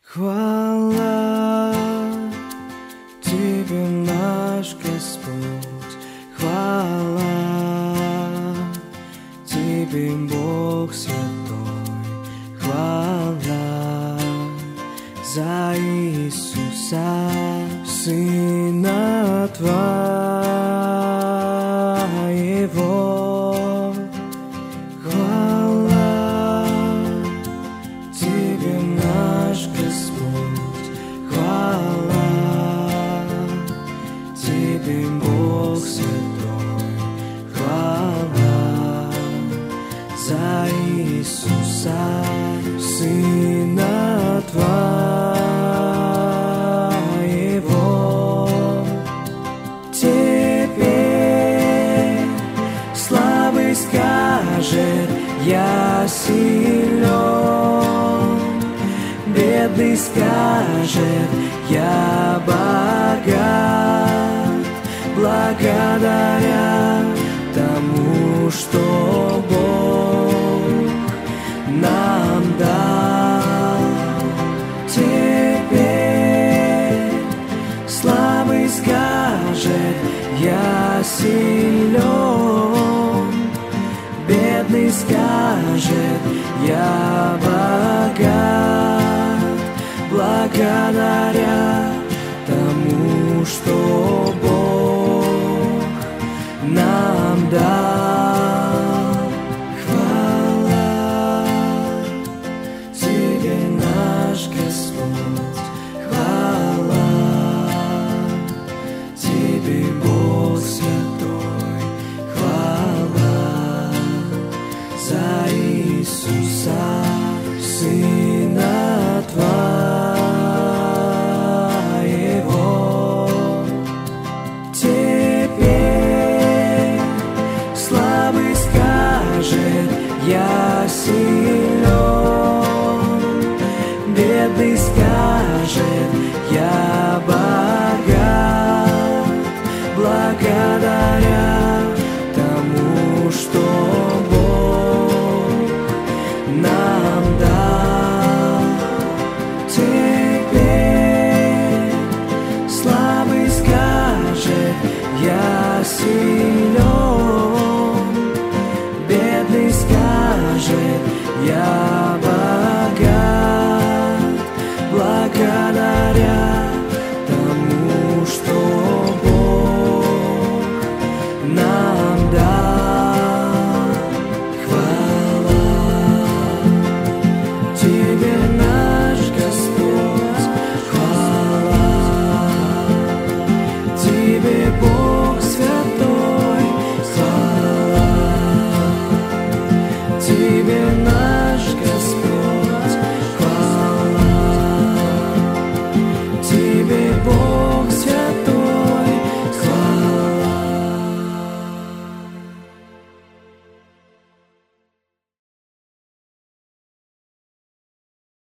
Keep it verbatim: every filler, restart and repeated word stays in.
Хвала Тебе, наш Господь, хвала Тебе, Бог святой, хвала за Иисуса, Сына Твоего. Хвала Тебе, наш Господь, хвала Тебе, Бог святой, хвала за Иисуса, Сына Твоего. Теперь слабый скажет: я силен. Бедный скажет: я богат, благодаря тому, что Бог нам дал. Теперь слабый скажет: я силен. Бедный скажет: я богат, благодаря тому, что Бог нам дал. Хвала Тебе, наш Господь, хвала Тебе, Бог святой, хвала за Иисуса, Сына